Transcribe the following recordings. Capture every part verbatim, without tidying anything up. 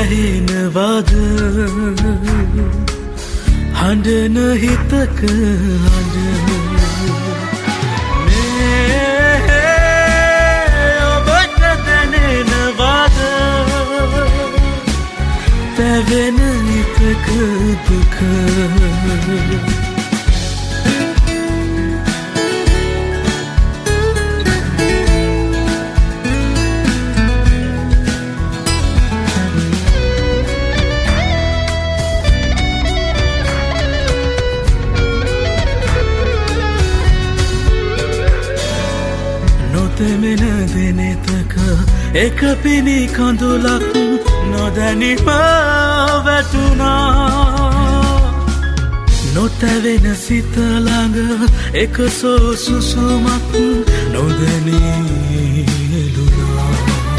ඇහෙනවද හඬන හිතක හඬ මේ ඔබට දැනෙනවද තැවෙන හිතක දුක තෙමෙන දෙනෙතක එක පිණි කඳුලක් නොදැනිම වැටුණා නොතැවෙන සිත ළඟ එක සෝසුසුමක් නොදැනී එළුණා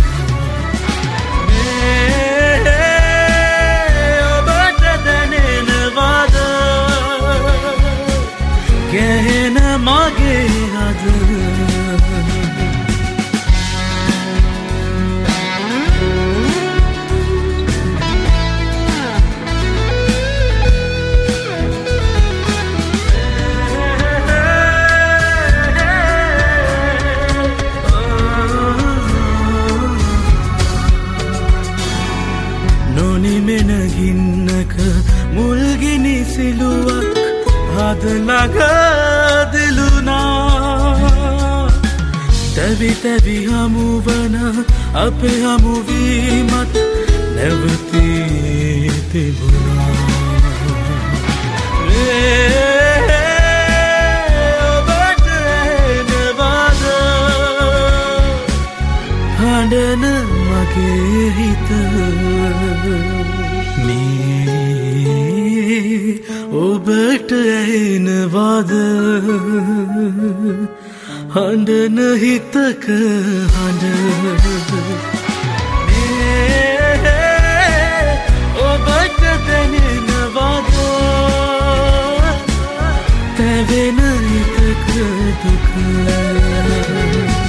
ඔබට දැනෙනවද ගැහෙන මගේ අද නොනිමෙන ගින්නක මුල්ගිනි සිලුවක් හද ළඟ දිලුණා තැවි තැවි හමුවන අපේ හමුවීමත් නැවතී තිබුණා ඔබට ඇහෙනවද හඬන මගේ හිත මේ ඔබට ඇහෙනවද හඬන හිතක හඬ මේ ඔබට දැනෙනවද තැවෙන හිතක දුක